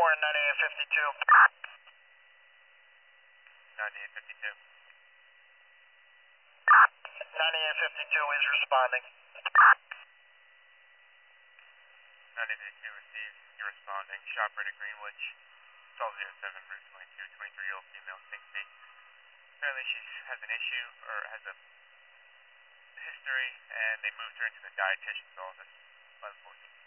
9852. 9852. 9852 is responding. 9852 received. You're responding. Shopper to Greenwich. 1207 Route 22, 23-year-old female, Safety. Apparently she has an issue or has a history, and they moved her into the dietitian's office. 1114.